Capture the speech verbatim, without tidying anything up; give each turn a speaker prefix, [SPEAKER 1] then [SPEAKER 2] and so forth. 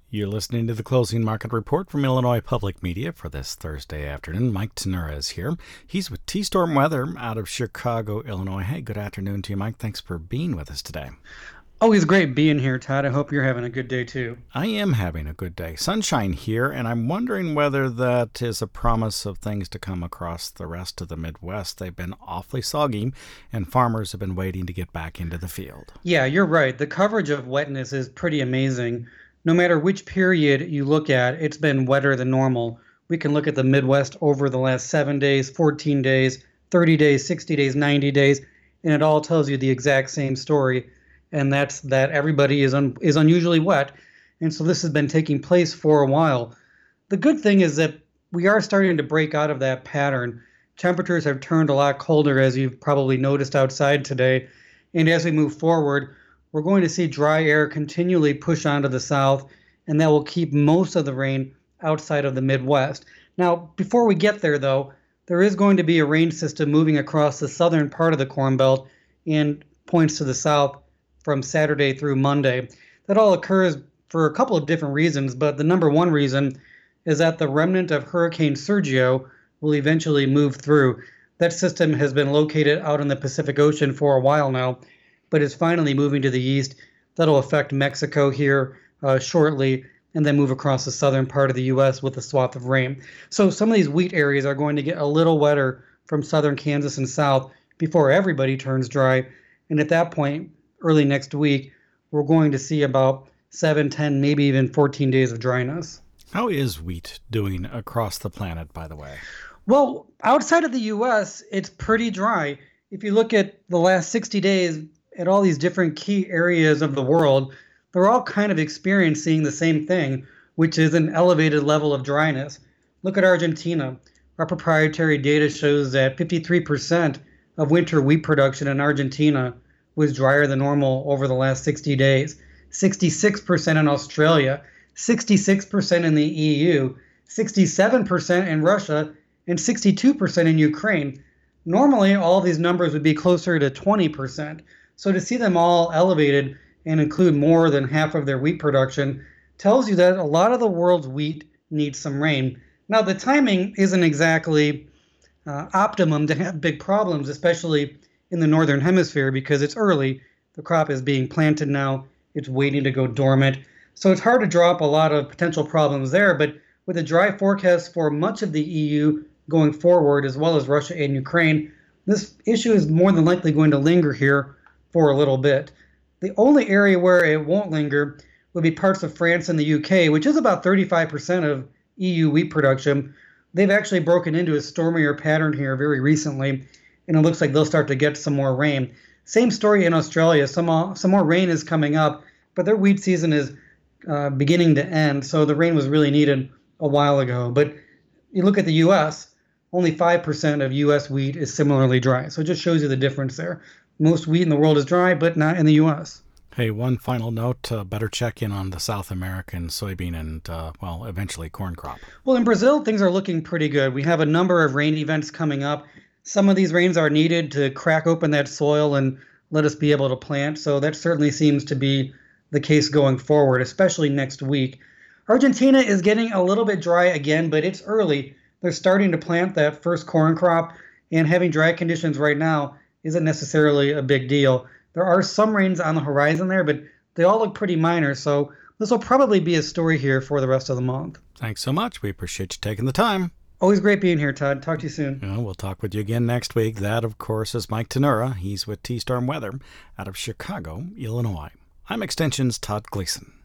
[SPEAKER 1] You're listening to the Closing Market Report from Illinois Public Media for this Thursday afternoon. Mike Tenura is here. He's with T-Storm Weather out of Chicago, Illinois. Hey, good afternoon to you, Mike. Thanks for being with us today.
[SPEAKER 2] Always great being here, Todd. I hope you're having a good day, too.
[SPEAKER 1] I am having a good day. Sunshine here, and I'm wondering whether that is a promise of things to come across the rest of the Midwest. They've been awfully soggy, and farmers have been waiting to get back into the field.
[SPEAKER 2] Yeah, you're right. The coverage of wetness is pretty amazing. No matter which period you look at, it's been wetter than normal. We can look at the Midwest over the last seven days, fourteen days, thirty days, sixty days, ninety days, and it all tells you the exact same story. And that's that everybody is un, is unusually wet. And so this has been taking place for a while. The good thing is that we are starting to break out of that pattern. Temperatures have turned a lot colder, as you've probably noticed outside today. And as we move forward, we're going to see dry air continually push onto the south, and that will keep most of the rain outside of the Midwest. Now, before we get there, though, there is going to be a rain system moving across the southern part of the Corn Belt and points to the south from Saturday through Monday. That all occurs for a couple of different reasons, but the number one reason is that the remnant of Hurricane Sergio will eventually move through. That system has been located out in the Pacific Ocean for a while now, but is finally moving to the east. That'll affect Mexico here uh, shortly, and then move across the southern part of the U S with a swath of rain. So some of these wheat areas are going to get a little wetter from southern Kansas and south before everybody turns dry, and at that point, early next week, we're going to see about seven, ten, maybe even fourteen days of dryness.
[SPEAKER 1] How is wheat doing across the planet, by the way?
[SPEAKER 2] Well, outside of the U S, it's pretty dry. If you look at the last sixty days at all these different key areas of the world, they're all kind of experiencing the same thing, which is an elevated level of dryness. Look at Argentina. Our proprietary data shows that fifty-three percent of winter wheat production in Argentina was drier than normal over the last sixty days. sixty-six percent in Australia, sixty-six percent in the E U, sixty-seven percent in Russia, and sixty-two percent in Ukraine. Normally, all these numbers would be closer to twenty percent. So to see them all elevated and include more than half of their wheat production tells you that a lot of the world's wheat needs some rain. Now, the timing isn't exactly uh, optimum to have big problems, especially in the northern hemisphere, because it's early. The crop is being planted now. It's waiting to go dormant. So it's hard to draw up a lot of potential problems there. But with a dry forecast for much of the E U going forward, as well as Russia and Ukraine, this issue is more than likely going to linger here for a little bit. The only area where it won't linger would be parts of France and the U K, which is about thirty-five percent of E U wheat production. They've actually broken into a stormier pattern here very recently, and it looks like they'll start to get some more rain. Same story in Australia. Some, uh, some more rain is coming up, but their wheat season is uh, beginning to end, so the rain was really needed a while ago. But you look at the U S, only five percent of U S wheat is similarly dry, so it just shows you the difference there. Most wheat in the world is dry, but not in the U S.
[SPEAKER 1] Hey, one final note, uh, better check in on the South American soybean and, uh, well, eventually corn crop.
[SPEAKER 2] Well, in Brazil, things are looking pretty good. We have a number of rain events coming up. Some of these rains are needed to crack open that soil and let us be able to plant. So that certainly seems to be the case going forward, especially next week. Argentina is getting a little bit dry again, but it's early. They're starting to plant that first corn crop, and having dry conditions right now isn't necessarily a big deal. There are some rains on the horizon there, but they all look pretty minor. So this will probably be a story here for the rest of the month.
[SPEAKER 1] Thanks so much. We appreciate you taking the time.
[SPEAKER 2] Always great being here, Todd. Talk to you soon.
[SPEAKER 1] You know, we'll talk with you again next week. That, of course, is Mike Tenura. He's with T-Storm Weather out of Chicago, Illinois. I'm Extension's Todd Gleason.